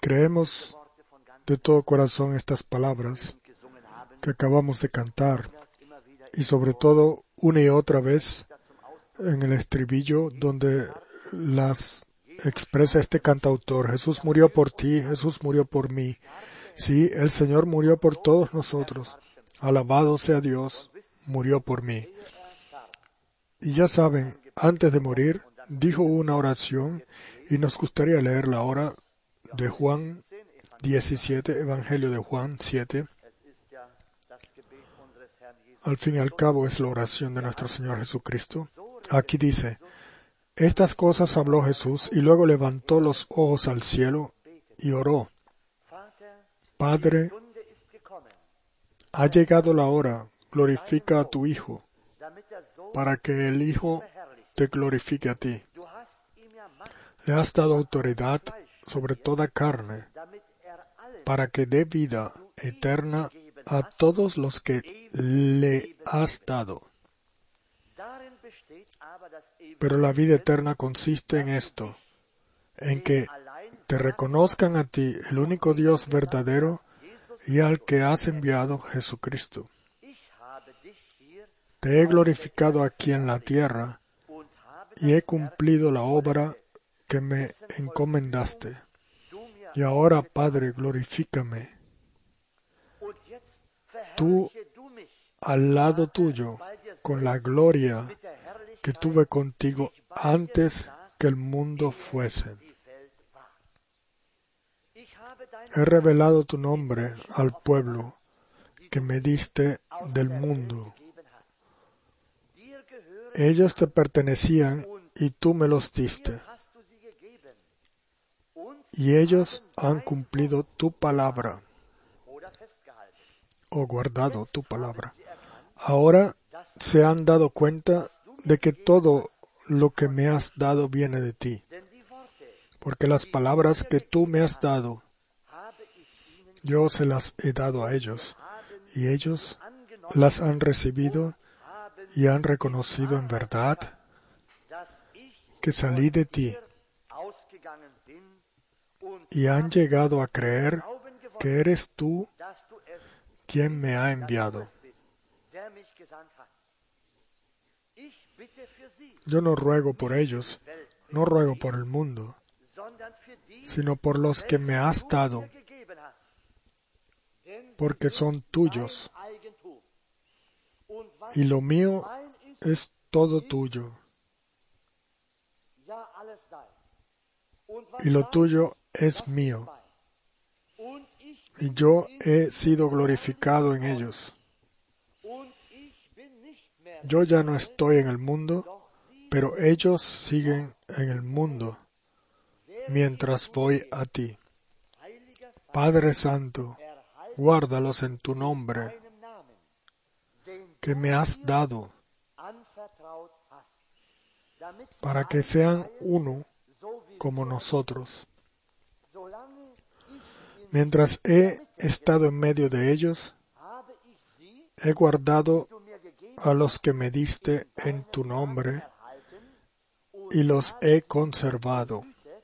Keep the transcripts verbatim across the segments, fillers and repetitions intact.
creemos de todo corazón estas palabras que acabamos de cantar, y sobre todo una y otra vez en el estribillo donde las expresa este cantautor: Jesús murió por ti, Jesús murió por mí. Sí, el Señor murió por todos nosotros. Alabado sea Dios, murió por mí. Y ya saben, antes de morir, dijo una oración, y nos gustaría leerla ahora, de Juan diecisiete, Evangelio de Juan siete. Al fin y al cabo es la oración de nuestro Señor Jesucristo. Aquí dice: estas cosas habló Jesús, y luego levantó los ojos al cielo y oró: Padre, ha llegado la hora, glorifica a tu Hijo, para que el Hijo te glorifique a ti. Le has dado autoridad sobre toda carne, para que dé vida eterna a todos los que le has dado. Pero la vida eterna consiste en esto, en que te reconozcan a ti, el único Dios verdadero, y al que has enviado, Jesucristo. Te he glorificado aquí en la tierra, y he cumplido la obra que me encomendaste. Y ahora, Padre, glorifícame tú al lado tuyo, con la gloria que tuve contigo antes que el mundo fuese. He revelado tu nombre al pueblo que me diste del mundo. Ellos te pertenecían y tú me los diste. Y ellos han cumplido tu palabra, o guardado tu palabra. Ahora se han dado cuenta de que todo lo que me has dado viene de ti, porque las palabras que tú me has dado, yo se las he dado a ellos, y ellos las han recibido y han reconocido en verdad que salí de ti, y han llegado a creer que eres tú quien me ha enviado. Yo no ruego por ellos, no ruego por el mundo, sino por los que me has dado, porque son tuyos, y lo mío es todo tuyo, y lo tuyo es mío, y yo he sido glorificado en ellos. Yo ya no estoy en el mundo, pero ellos siguen en el mundo, mientras voy a ti. Padre Santo, guárdalos en tu nombre, que me has dado, para que sean uno como nosotros. Mientras he estado en medio de ellos, he guardado a los que me diste en tu nombre, y los he conservado,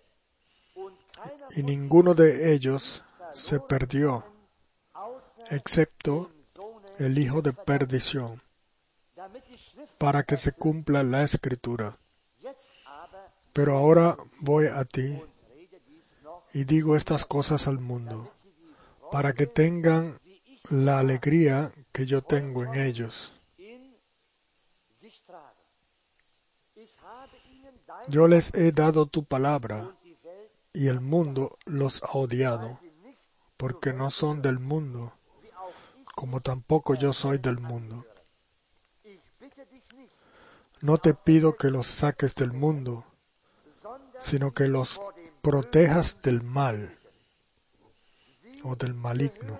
y ninguno de ellos se perdió, excepto el hijo de perdición, para que se cumpla la Escritura. Pero ahora voy a ti, y digo estas cosas al mundo, para que tengan la alegría que yo tengo en ellos. Yo les he dado tu palabra, y el mundo los ha odiado, porque no son del mundo, como tampoco yo soy del mundo. No te pido que los saques del mundo, sino que los protejas del mal, o del maligno.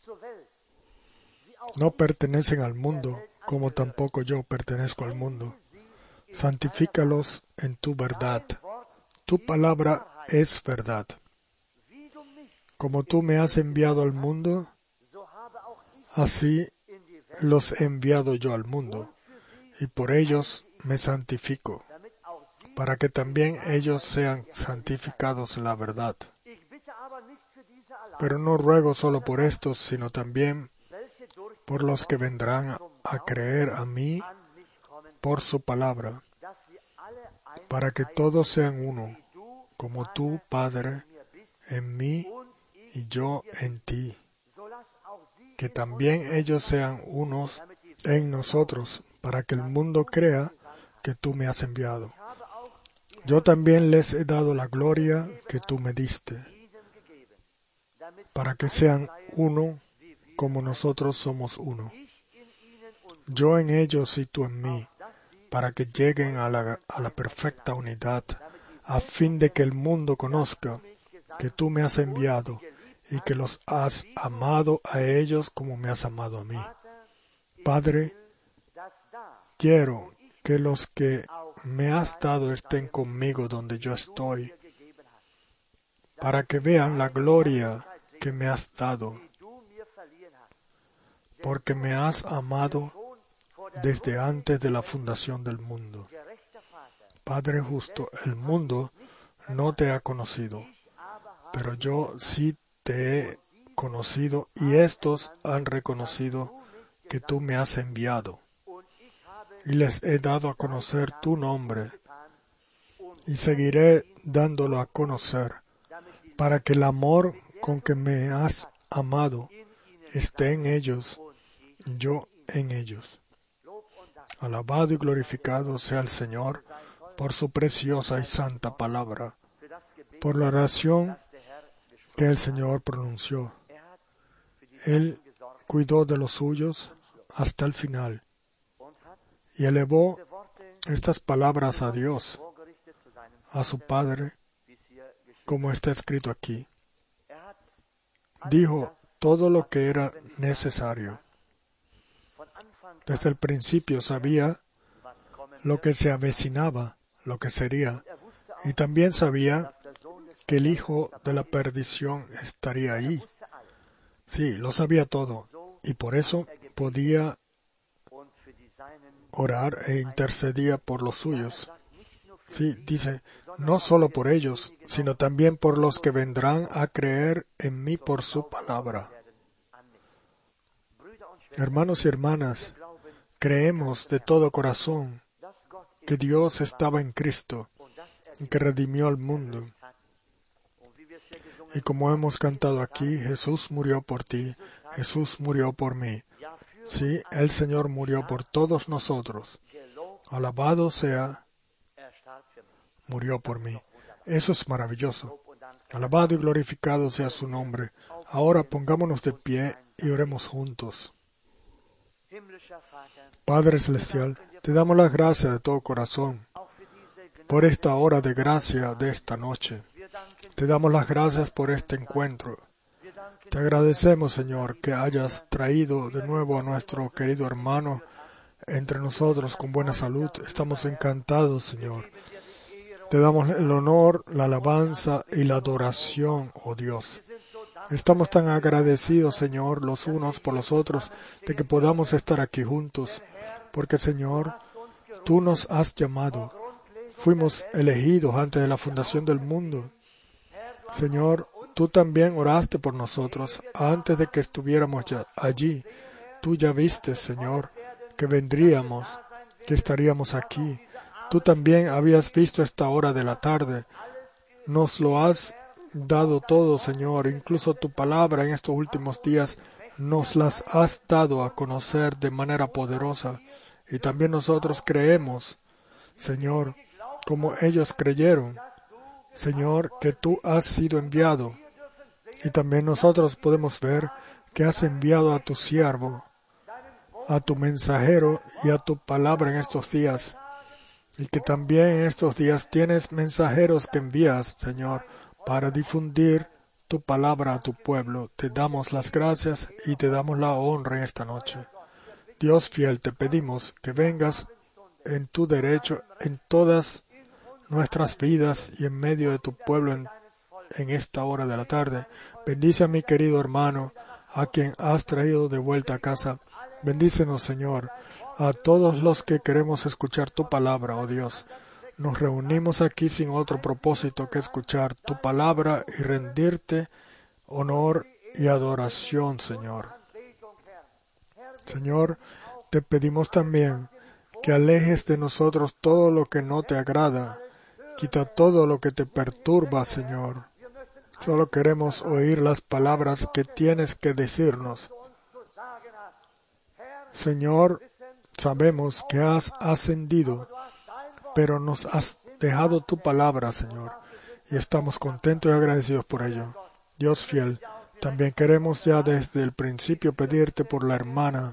No pertenecen al mundo, como tampoco yo pertenezco al mundo. Santifícalos en tu verdad. Tu palabra es verdad. Como tú me has enviado al mundo, así los he enviado yo al mundo, y por ellos me santifico, para que también ellos sean santificados en la verdad. Pero no ruego solo por estos, sino también por los que vendrán a creer a mí por su palabra, para que todos sean uno, como tú, Padre, en mí y yo en ti, que también ellos sean unos en nosotros, para que el mundo crea que tú me has enviado. Yo también les he dado la gloria que tú me diste, para que sean uno como nosotros somos uno. Yo en ellos y tú en mí, para que lleguen a la, a la perfecta unidad, a fin de que el mundo conozca que tú me has enviado y que los has amado a ellos como me has amado a mí. Padre, quiero que los que me has dado estén conmigo donde yo estoy, para que vean la gloria que me has dado, porque me has amado desde antes de la fundación del mundo. Padre justo, el mundo no te ha conocido, pero yo sí te he conocido y estos han reconocido que tú me has enviado. Y les he dado a conocer tu nombre y seguiré dándolo a conocer, para que el amor con que me has amado esté en ellos y yo en ellos. Alabado y glorificado sea el Señor por su preciosa y santa palabra, por la oración que el Señor pronunció. Él cuidó de los suyos hasta el final y elevó estas palabras a Dios, a su Padre, como está escrito aquí. Dijo todo lo que era necesario. Desde el principio sabía lo que se avecinaba, lo que sería, y también sabía que el hijo de la perdición estaría ahí. Sí, lo sabía todo, y por eso podía orar e intercedía por los suyos. Sí, dice, no solo por ellos, sino también por los que vendrán a creer en mí por su palabra. Hermanos y hermanas, creemos de todo corazón que Dios estaba en Cristo y que redimió al mundo. Y como hemos cantado aquí, Jesús murió por ti, Jesús murió por mí. Sí, el Señor murió por todos nosotros. Alabado sea, murió por mí. Eso es maravilloso. Alabado y glorificado sea su nombre. Ahora pongámonos de pie y oremos juntos. Padre Celestial, te damos las gracias de todo corazón por esta hora de gracia de esta noche. Te damos las gracias por este encuentro. Te agradecemos, Señor, que hayas traído de nuevo a nuestro querido hermano entre nosotros con buena salud. Estamos encantados, Señor. Te damos el honor, la alabanza y la adoración, oh Dios. Estamos tan agradecidos, Señor, los unos por los otros, de que podamos estar aquí juntos, porque, Señor, tú nos has llamado. Fuimos elegidos antes de la fundación del mundo. Señor, tú también oraste por nosotros antes de que estuviéramos ya allí. Tú ya viste, Señor, que vendríamos, que estaríamos aquí. Tú también habías visto esta hora de la tarde. Nos lo has dado todo, Señor. Incluso tu palabra en estos últimos días nos las has dado a conocer de manera poderosa. Y también nosotros creemos, Señor, como ellos creyeron, Señor, que tú has sido enviado. Y también nosotros podemos ver que has enviado a tu siervo, a tu mensajero y a tu palabra en estos días. Y que también en estos días tienes mensajeros que envías, Señor, para difundir tu palabra a tu pueblo. Te damos las gracias y te damos la honra en esta noche. Dios fiel, te pedimos que vengas en tu derecho en todas nuestras vidas y en medio de tu pueblo en, en esta hora de la tarde. Bendice a mi querido hermano, a quien has traído de vuelta a casa. Bendícenos, Señor, a todos los que queremos escuchar tu palabra, oh Dios. Nos reunimos aquí sin otro propósito que escuchar tu palabra y rendirte honor y adoración, Señor. Señor, te pedimos también que alejes de nosotros todo lo que no te agrada. Quita todo lo que te perturba, Señor. Solo queremos oír las palabras que tienes que decirnos. Señor, sabemos que has ascendido, pero nos has dejado tu palabra, Señor, y estamos contentos y agradecidos por ello. Dios fiel, también queremos ya desde el principio pedirte por la hermana.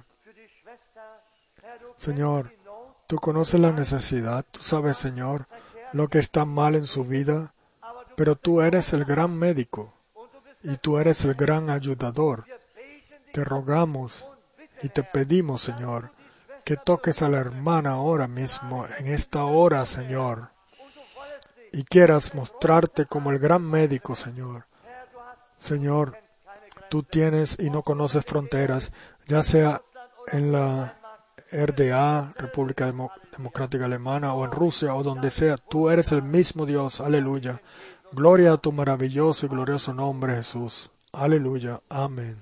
Señor, tú conoces la necesidad, tú sabes, Señor, lo que está mal en su vida, pero tú eres el gran médico y tú eres el gran ayudador. Te rogamos y te pedimos, Señor, que toques a la hermana ahora mismo, en esta hora, Señor, y quieras mostrarte como el gran médico, Señor. Señor, tú tienes y no conoces fronteras, ya sea en la R D A, República Demo- Democrática Alemana, o en Rusia, o donde sea. Tú eres el mismo Dios. Aleluya. Gloria a tu maravilloso y glorioso nombre, Jesús. Aleluya. Amén.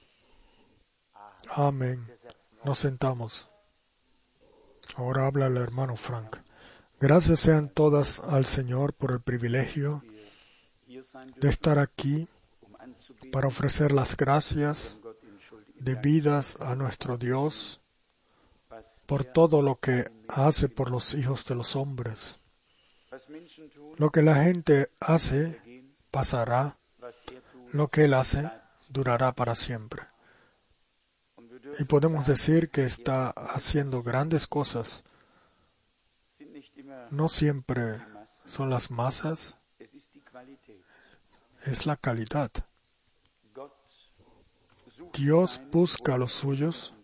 Amén. Nos sentamos. Ahora habla el hermano Frank. Gracias sean todas al Señor por el privilegio de estar aquí para ofrecer las gracias debidas a nuestro Dios por todo lo que hace por los hijos de los hombres. Lo que la gente hace pasará, lo que Él hace durará para siempre. Y podemos decir que está haciendo grandes cosas. No siempre son las masas, es la calidad. Dios busca a los suyos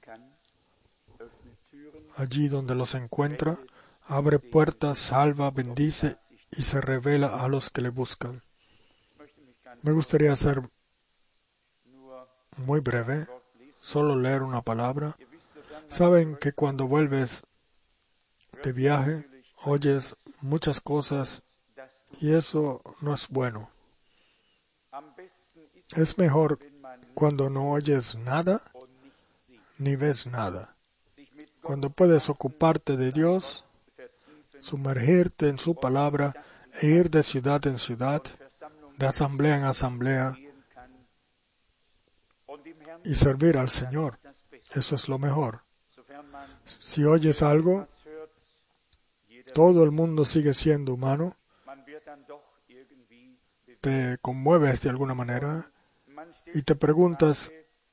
allí donde los encuentra, abre puertas, salva, bendice y se revela a los que le buscan. Me gustaría ser muy breve, solo leer una palabra. Saben que cuando vuelves de viaje, oyes muchas cosas y eso no es bueno. Es mejor cuando no oyes nada ni ves nada. Cuando puedes ocuparte de Dios, sumergirte en su palabra e ir de ciudad en ciudad, de asamblea en asamblea y servir al Señor. Eso es lo mejor. Si oyes algo, todo el mundo sigue siendo humano, te conmueves de alguna manera y te preguntas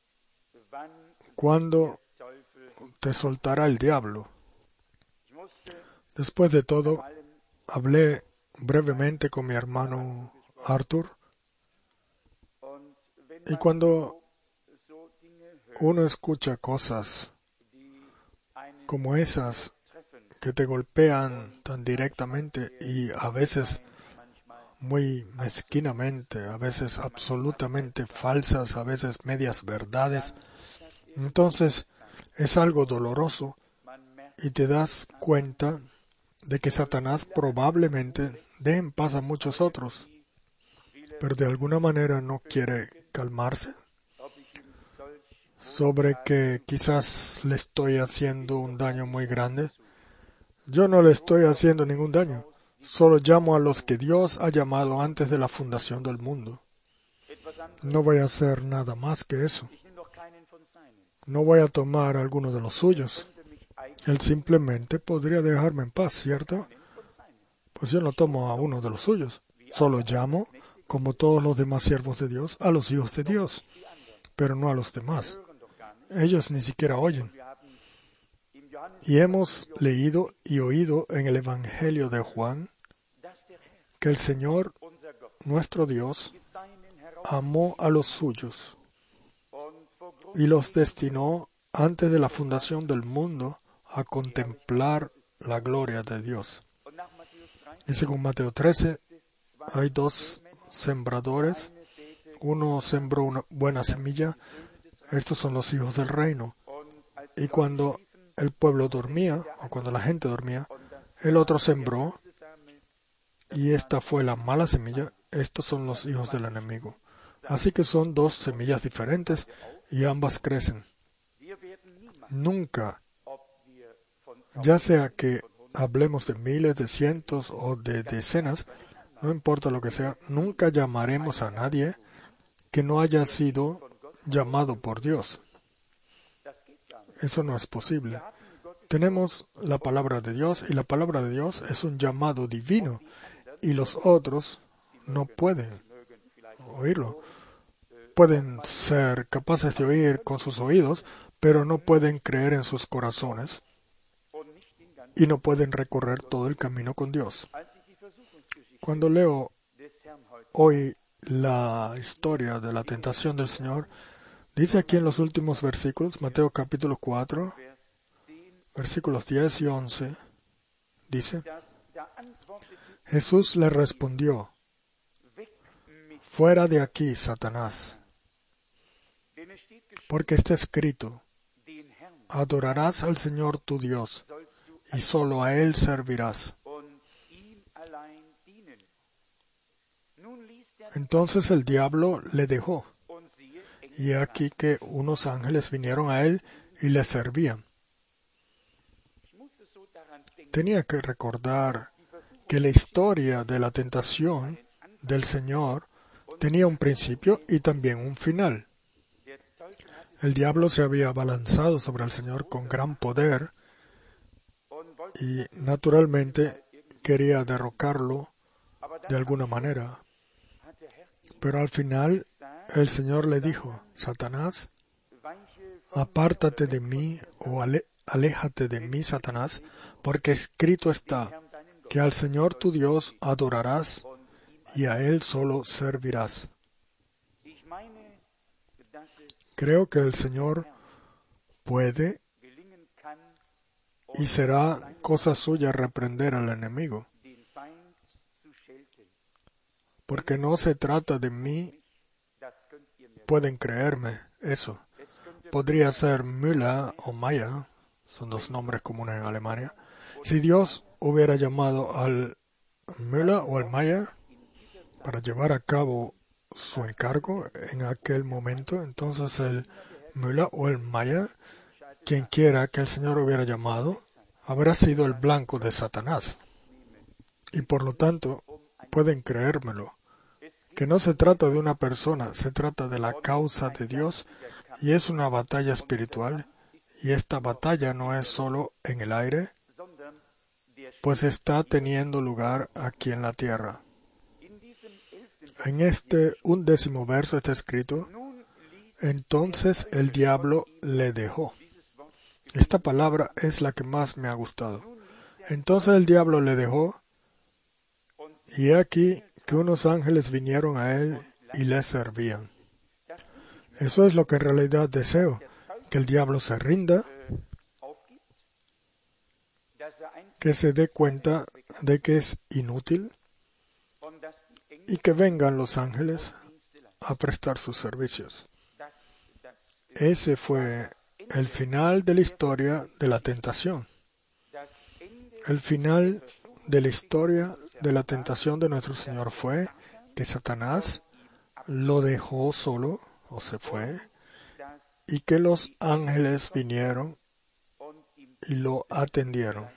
cuándo te soltará el diablo. Después de todo, hablé brevemente con mi hermano Arthur, y cuando uno escucha cosas como esas que te golpean tan directamente y a veces muy mezquinamente, a veces absolutamente falsas, a veces medias verdades, entonces es algo doloroso y te das cuenta de que Satanás probablemente dé en paz a muchos otros, pero de alguna manera no quiere calmarse sobre que quizás le estoy haciendo un daño muy grande. Yo no le estoy haciendo ningún daño, solo llamo a los que Dios ha llamado antes de la fundación del mundo. No voy a hacer nada más que eso. No voy a tomar a alguno de los suyos. Él simplemente podría dejarme en paz, ¿cierto? Pues yo no tomo a uno de los suyos. Solo llamo, como todos los demás siervos de Dios, a los hijos de Dios, pero no a los demás. Ellos ni siquiera oyen. Y hemos leído y oído en el Evangelio de Juan que el Señor, nuestro Dios, amó a los suyos y los destinó antes de la fundación del mundo a contemplar la gloria de Dios. Y según Mateo trece, hay dos sembradores. Uno sembró una buena semilla. Estos son los hijos del reino. Y cuando el pueblo dormía, o cuando la gente dormía, el otro sembró, y esta fue la mala semilla. Estos son los hijos del enemigo. Así que son dos semillas diferentes y ambas crecen. Nunca, ya sea que hablemos de miles, de cientos o de decenas, no importa lo que sea, nunca llamaremos a nadie que no haya sido llamado por Dios. Eso no es posible. Tenemos la palabra de Dios y la palabra de Dios es un llamado divino y los otros no pueden oírlo. Pueden ser capaces de oír con sus oídos, pero no pueden creer en sus corazones y no pueden recorrer todo el camino con Dios. Cuando leo hoy la historia de la tentación del Señor, dice aquí en los últimos versículos, Mateo capítulo cuatro, versículos diez y once, dice, Jesús le respondió, fuera de aquí, Satanás, porque está escrito, adorarás al Señor tu Dios, y solo a Él servirás. Entonces el diablo le dejó, y aquí que unos ángeles vinieron a él y le servían. Tenía que recordar que la historia de la tentación del Señor tenía un principio y también un final. El diablo se había abalanzado sobre el Señor con gran poder y naturalmente quería derrocarlo de alguna manera. Pero al final el Señor le dijo, Satanás, apártate de mí o ale- aléjate de mí, Satanás, porque escrito está que al Señor tu Dios adorarás y a Él solo servirás. Creo que el Señor puede y será cosa suya reprender al enemigo, porque no se trata de mí. Pueden creerme eso. Podría ser Müller o Mayer, son dos nombres comunes en Alemania. Si Dios hubiera llamado al Müller o al Mayer para llevar a cabo su encargo en aquel momento, entonces el Müller o el Mayer, quien quiera que el Señor hubiera llamado, habrá sido el blanco de Satanás. Y por lo tanto, pueden creérmelo, que no se trata de una persona, se trata de la causa de Dios y es una batalla espiritual. Y esta batalla no es solo en el aire, pues está teniendo lugar aquí en la tierra. En este undécimo verso está escrito, entonces el diablo le dejó. Esta palabra es la que más me ha gustado. Entonces el diablo le dejó, y he aquí que unos ángeles vinieron a él y le servían. Eso es lo que en realidad deseo, que el diablo se rinda, que se dé cuenta de que es inútil y que vengan los ángeles a prestar sus servicios. Ese fue el final de la historia de la tentación. El final de la historia de la tentación de nuestro Señor fue que Satanás lo dejó solo, o se fue, y que los ángeles vinieron y lo atendieron.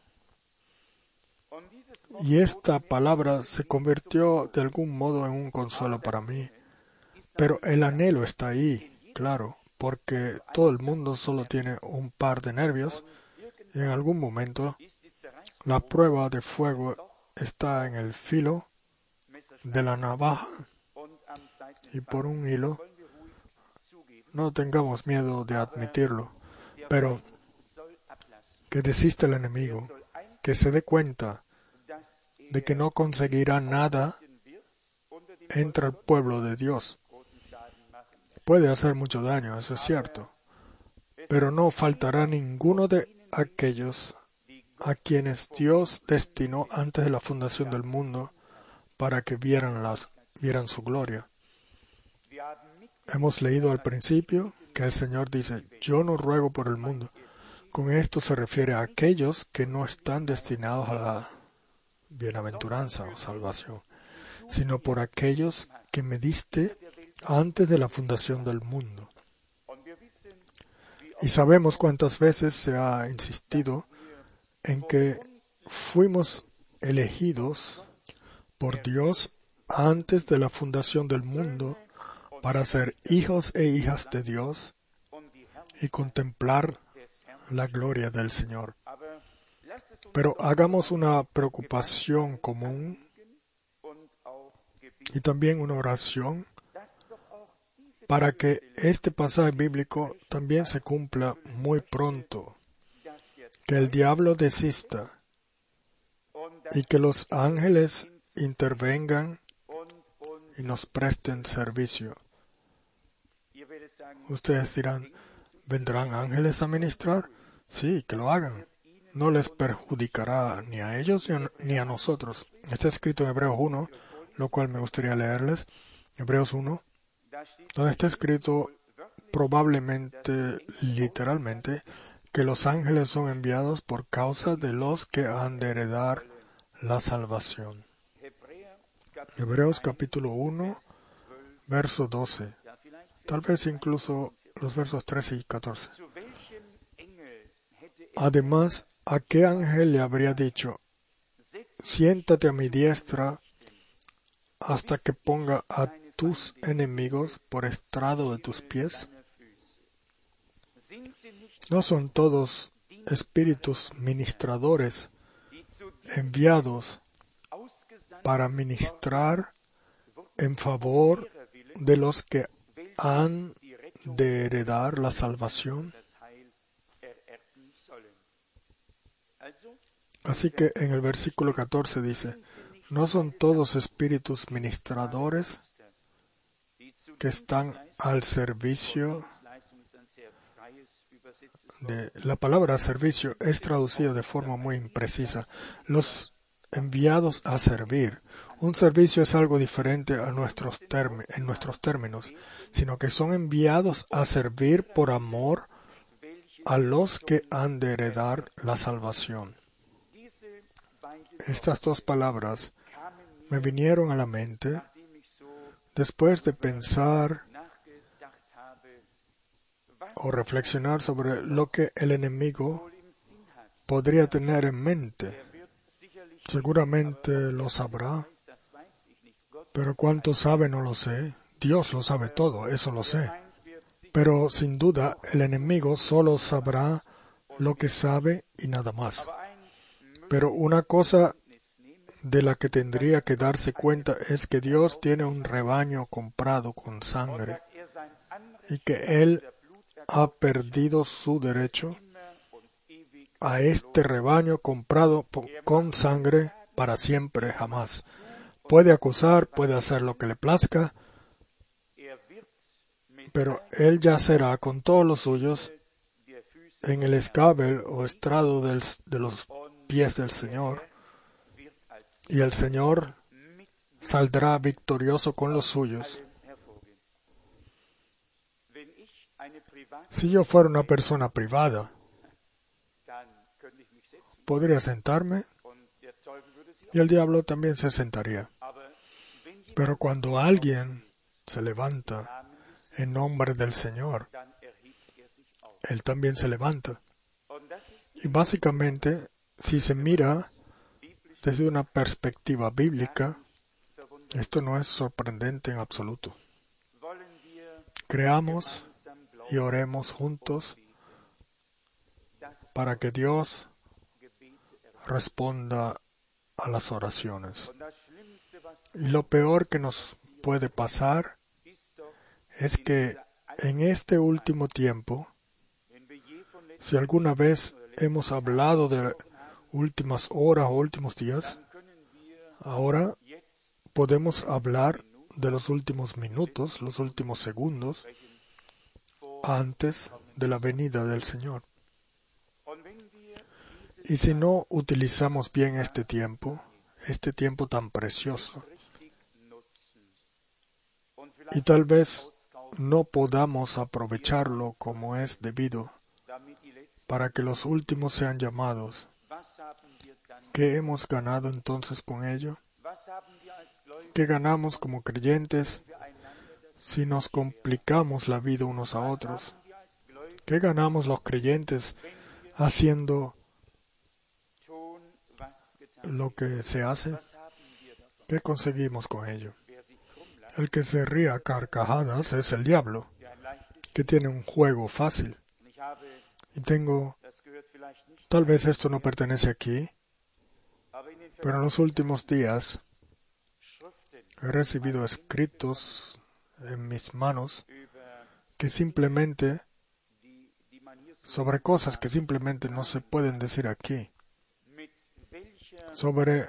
Y esta palabra se convirtió de algún modo en un consuelo para mí. Pero el anhelo está ahí, claro, porque todo el mundo solo tiene un par de nervios y en algún momento la prueba de fuego está en el filo de la navaja y por un hilo. No tengamos miedo de admitirlo, pero que desista el enemigo, que se dé cuenta de que no conseguirá nada entre el pueblo de Dios. Puede hacer mucho daño, eso es cierto, pero no faltará ninguno de aquellos a quienes Dios destinó antes de la fundación del mundo para que vieran, las, vieran su gloria. Hemos leído al principio que el Señor dice, yo no ruego por el mundo. Con esto se refiere a aquellos que no están destinados a la bienaventuranza o salvación, sino por aquellos que me diste, antes de la fundación del mundo. Y sabemos cuántas veces se ha insistido en que fuimos elegidos por Dios antes de la fundación del mundo para ser hijos e hijas de Dios y contemplar la gloria del Señor. Pero hagamos una preocupación común y también una oración para que este pasaje bíblico también se cumpla muy pronto, que el diablo desista y que los ángeles intervengan y nos presten servicio. Ustedes dirán, ¿vendrán ángeles a ministrar? Sí, que lo hagan. No les perjudicará ni a ellos ni a, ni a nosotros. Está escrito en Hebreos uno, lo cual me gustaría leerles. Hebreos uno, donde está escrito probablemente, literalmente, que los ángeles son enviados por causa de los que han de heredar la salvación. Hebreos capítulo uno, verso doce. Tal vez incluso los versos trece y catorce. Además, ¿a qué ángel le habría dicho, siéntate a mi diestra hasta que ponga a tus enemigos por estrado de tus pies? ¿No son todos espíritus ministradores enviados para ministrar en favor de los que han de heredar la salvación? Así que en el versículo catorce dice, ¿no son todos espíritus ministradores que están al servicio de... La palabra servicio es traducida de forma muy imprecisa. Los enviados a servir. Un servicio es algo diferente a nuestros term- en nuestros términos, sino que son enviados a servir por amor a los que han de heredar la salvación. Estas dos palabras me vinieron a la mente después de pensar o reflexionar sobre lo que el enemigo podría tener en mente. Seguramente lo sabrá, pero cuánto sabe no lo sé. Dios lo sabe todo, eso lo sé. Pero sin duda el enemigo solo sabrá lo que sabe y nada más. Pero una cosa de la que tendría que darse cuenta es que Dios tiene un rebaño comprado con sangre y que Él ha perdido su derecho a este rebaño comprado con sangre para siempre, jamás. Puede acusar, puede hacer lo que le plazca, pero Él yacerá con todos los suyos en el escabel o estrado del, de los pies del Señor, y el Señor saldrá victorioso con los suyos. Si yo fuera una persona privada, podría sentarme y el diablo también se sentaría. Pero cuando alguien se levanta en nombre del Señor, Él también se levanta. Y básicamente, si se mira desde una perspectiva bíblica, esto no es sorprendente en absoluto. Creamos y oremos juntos para que Dios responda a las oraciones. Y lo peor que nos puede pasar es que en este último tiempo, si alguna vez hemos hablado de últimas horas o últimos días, ahora podemos hablar de los últimos minutos, los últimos segundos, antes de la venida del Señor. Y si no utilizamos bien este tiempo, este tiempo tan precioso, y tal vez no podamos aprovecharlo como es debido, para que los últimos sean llamados, ¿qué hemos ganado entonces con ello? ¿Qué ganamos como creyentes si nos complicamos la vida unos a otros? ¿Qué ganamos los creyentes haciendo lo que se hace? ¿Qué conseguimos con ello? El que se ríe a carcajadas es el diablo, que tiene un juego fácil. Y tengo, tal vez esto no pertenece aquí, pero en los últimos días he recibido escritos en mis manos que simplemente, sobre cosas que simplemente no se pueden decir aquí, sobre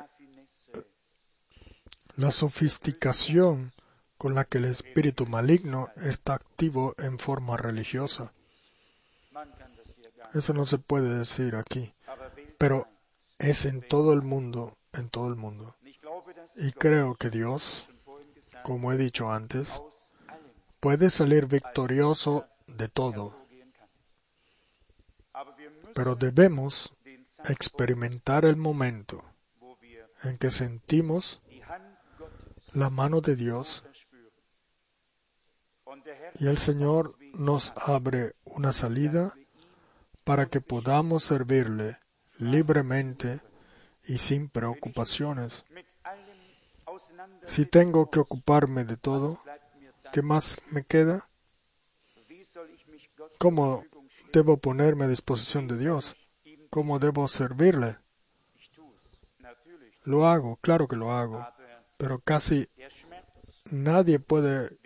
la sofisticación con la que el espíritu maligno está activo en forma religiosa. Eso no se puede decir aquí, pero es en todo el mundo, en todo el mundo. Y creo que Dios, como he dicho antes, puede salir victorioso de todo. Pero debemos experimentar el momento en que sentimos la mano de Dios y el Señor nos abre una salida para que podamos servirle libremente y sin preocupaciones. Si tengo que ocuparme de todo, ¿qué más me queda? ¿Cómo debo ponerme a disposición de Dios? ¿Cómo debo servirle? Lo hago, claro que lo hago, pero casi nadie puede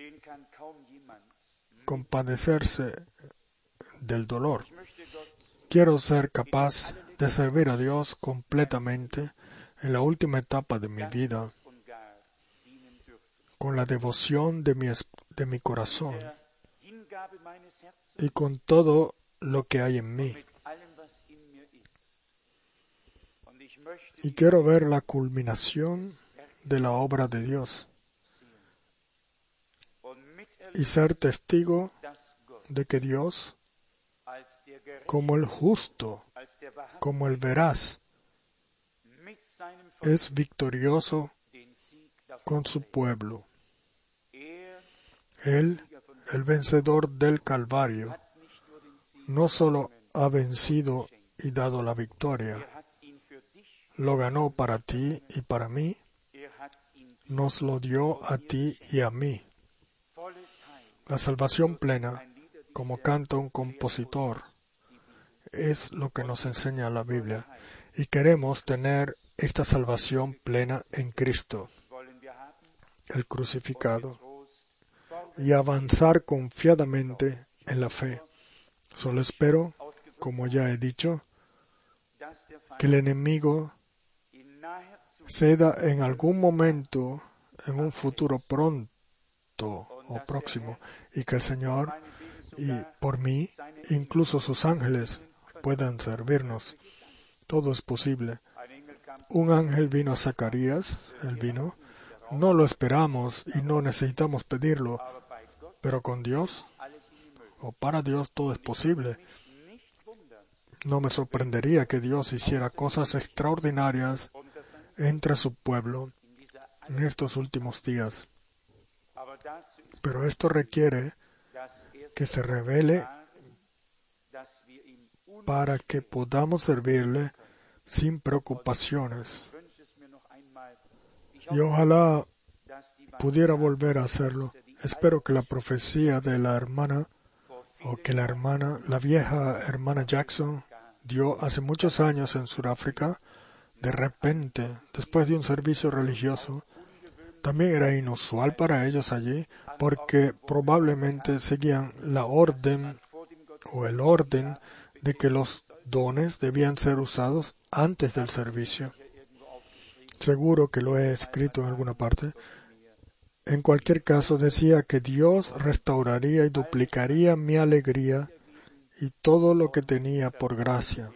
compadecerse del dolor. Quiero ser capaz de servir a Dios completamente en la última etapa de mi vida, con la devoción de mi, de mi corazón y con todo lo que hay en mí. Y quiero ver la culminación de la obra de Dios y ser testigo de que Dios, como el justo, como el veraz, es victorioso con su pueblo. Él, el vencedor del Calvario, no solo ha vencido y dado la victoria, lo ganó para ti y para mí, nos lo dio a ti y a mí. La salvación plena, como canta un compositor, es lo que nos enseña la Biblia, y queremos tener esta salvación plena en Cristo, el crucificado, y avanzar confiadamente en la fe. Solo espero, como ya he dicho, que el enemigo ceda en algún momento, en un futuro pronto o próximo, y que el Señor, y por mí, incluso sus ángeles, puedan servirnos. Todo es posible. Un ángel vino a Zacarías, él vino, no lo esperamos y no necesitamos pedirlo, pero con Dios, o para Dios, todo es posible. No me sorprendería que Dios hiciera cosas extraordinarias entre su pueblo en estos últimos días. Pero esto requiere que se revele para que podamos servirle sin preocupaciones. Y ojalá pudiera volver a hacerlo. Espero que la profecía de la hermana, o que la hermana, la vieja hermana Jackson, dio hace muchos años en Sudáfrica, de repente, después de un servicio religioso, también era inusual para ellos allí, porque probablemente seguían la orden o el orden de que los dones debían ser usados antes del servicio. Seguro que lo he escrito en alguna parte. En cualquier caso, decía que Dios restauraría y duplicaría mi alegría y todo lo que tenía por gracia.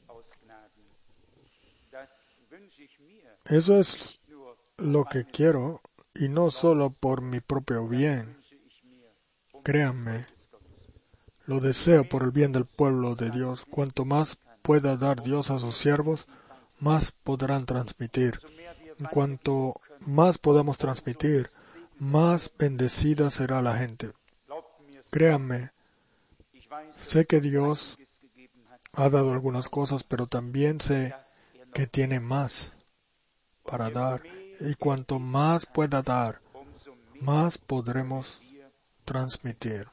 Eso es lo que quiero, y no solo por mi propio bien. Créanme, lo deseo por el bien del pueblo de Dios. Cuanto más pueda dar Dios a sus siervos, más podrán transmitir. En cuanto más podamos transmitir, más bendecida será la gente. Créanme, sé que Dios ha dado algunas cosas, pero también sé que tiene más para dar. Y cuanto más pueda dar, más podremos transmitir.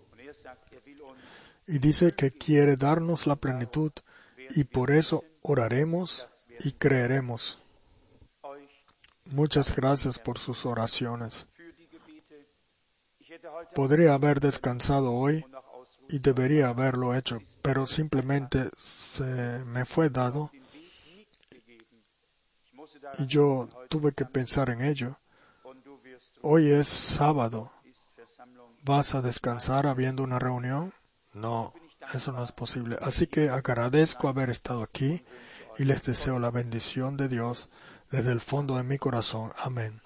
Y dice que quiere darnos la plenitud, y por eso oraremos y creeremos. Muchas gracias por sus oraciones. Podría haber descansado hoy y debería haberlo hecho, pero simplemente se me fue dado y yo tuve que pensar en ello. Hoy es sábado. ¿Vas a descansar habiendo una reunión? No, eso no es posible. Así que agradezco haber estado aquí y les deseo la bendición de Dios desde el fondo de mi corazón. Amén.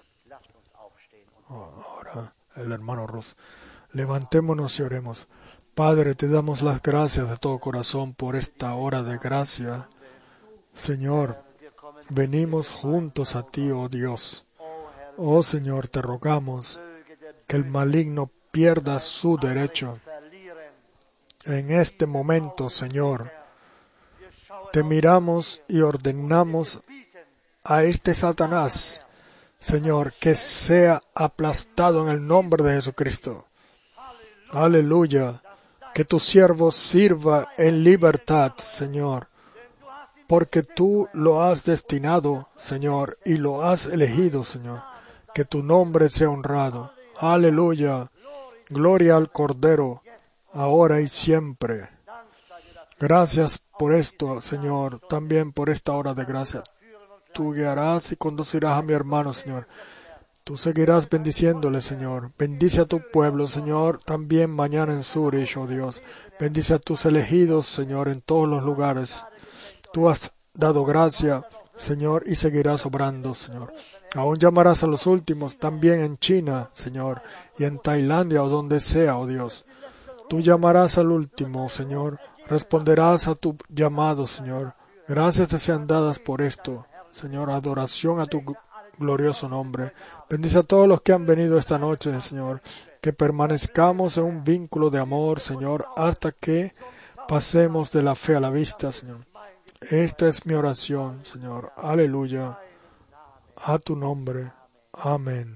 Ahora, el hermano Ruth. Levantémonos y oremos. Padre, te damos las gracias de todo corazón por esta hora de gracia. Señor, venimos juntos a ti, oh Dios. Oh Señor, te rogamos que el maligno pierda su derecho. En este momento, Señor, te miramos y ordenamos a este Satanás, Señor, que sea aplastado en el nombre de Jesucristo. Aleluya. Que tu siervo sirva en libertad, Señor, porque tú lo has destinado, Señor, y lo has elegido, Señor. Que tu nombre sea honrado. Aleluya. Gloria al Cordero, ahora y siempre. Gracias por esto, Señor, también por esta hora de gracia. Tú guiarás y conducirás a mi hermano, Señor. Tú seguirás bendiciéndole, Señor. Bendice a tu pueblo, Señor, también mañana en Zurich, oh Dios. Bendice a tus elegidos, Señor, en todos los lugares. Tú has dado gracia, Señor, y seguirás obrando, Señor. Aún llamarás a los últimos, también en China, Señor, y en Tailandia o donde sea, oh Dios. Tú llamarás al último, Señor. Responderás a tu llamado, Señor. Gracias te sean dadas por esto, Señor. Adoración a tu glorioso nombre. Bendice a todos los que han venido esta noche, Señor. Que permanezcamos en un vínculo de amor, Señor, hasta que pasemos de la fe a la vista, Señor. Esta es mi oración, Señor. Aleluya. A tu nombre. Amén.